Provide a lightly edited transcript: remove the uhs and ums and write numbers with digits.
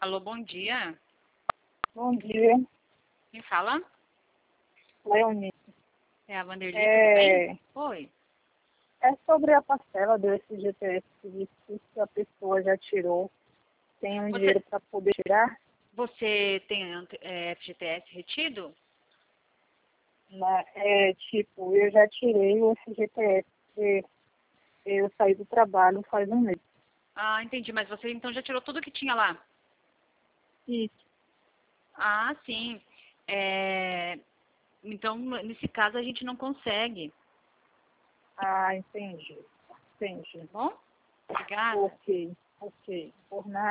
Alô, bom dia. Bom dia, Quem fala? Leonice. É a Vanderlei, tudo bem? Oi. É sobre a parcela do FGTS que a pessoa já tirou. Tem um dinheiro para poder tirar? Você tem FGTS retido? Eu já tirei o FGTS, porque eu saí do trabalho faz um mês. Ah, entendi. Mas você então já tirou tudo que tinha lá? Isso. Ah, sim. Então, nesse caso, a gente não consegue, Ah, entendi. Entendi. tá bom? Obrigada. Ok. Por nada.